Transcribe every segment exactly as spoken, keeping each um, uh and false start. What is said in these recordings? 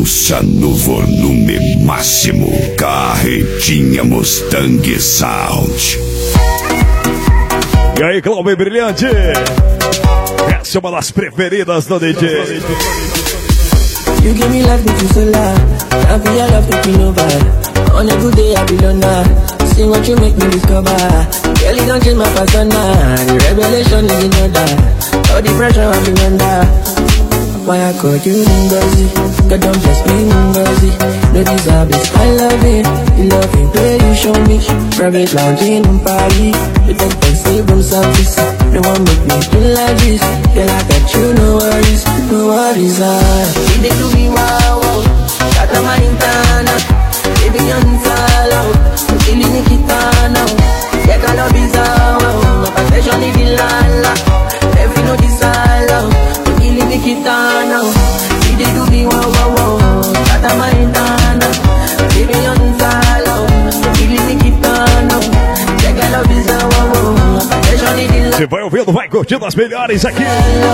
Ouça no volume máximo. Carretinha Mustang Sound. E aí, Glauber Brilhante? Essa é uma das preferidas do D J. You give me life, but you so loud. I feel your love taking over. On a good day, I be alone. See what you make me discover. Girl, you don't change my persona. The revelation is in order. All the pressure I've been under. Why I call you Ngozi? God don't bless me Ngozi. No deserve this, I love it. The loving way you show me. Private lounging in Paris. You take fancy room service. No one make me feel like this. Girl, I got you, no worries, no worries. Ah, you dey do me wow wow. Got my intana. Baby on follow. You killing me kitana. Yeah, I love is wow. My passion is in la la. Every no desire. Kitana, you dey do me wow wow wow. Tata maitana, baby on follow. You give me kitana, check I love is a wow wow. Você vai ouvindo, vai curtindo as melhores aqui.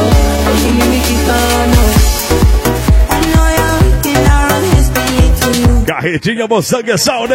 Carretinha Mustang Sound,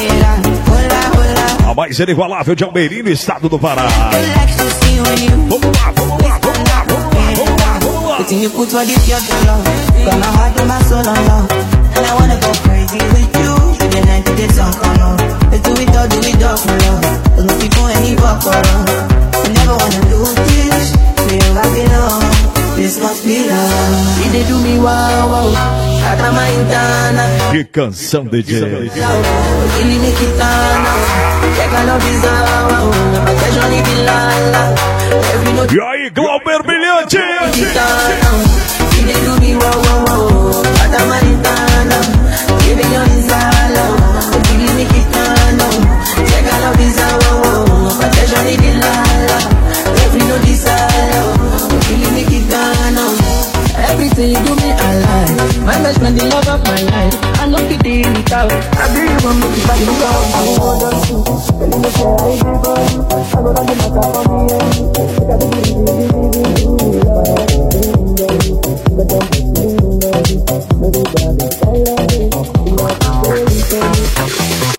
a mais inigualável de Almeirinho, estado do Pará. Vamos lá, vamos lá, vamos lá, vamos lá, vamos lá, vamos lá. The thing you put for this your love, got my heart and my soul on love, and I wanna go crazy with you. To the night to the sun come on, let's do it all, do it all for love. There's no people any fuck around. I never wanna do this, so you got it on. This must be love. You dey do me wow wow. Tata maitana. Que canção, D J. Killing me kitana. Check I love is a wow. My passion is in la la. E aí, Glauber Brilhante! You dey do me wow wow wow. Tata maitana. Baby on sala. Killing me kitana. Check I love is a wow wow. My passion is in la la. Every no desire. Killing me kitana. Everything you do me alive. My best friend, the love of my life. I know you did it out. I really want me to buy you out. I want to see. Tell me say I give up. I go down the matter for me.